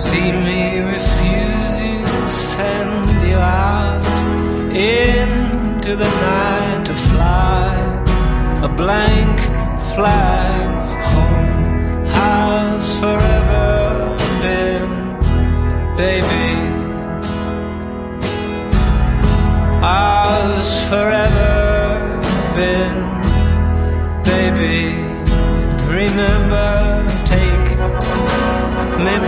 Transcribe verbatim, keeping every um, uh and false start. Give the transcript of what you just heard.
see me refuse you, send you out into the night to fly a blank flag. Home has forever been, baby, ours forever been, baby. Remember, take me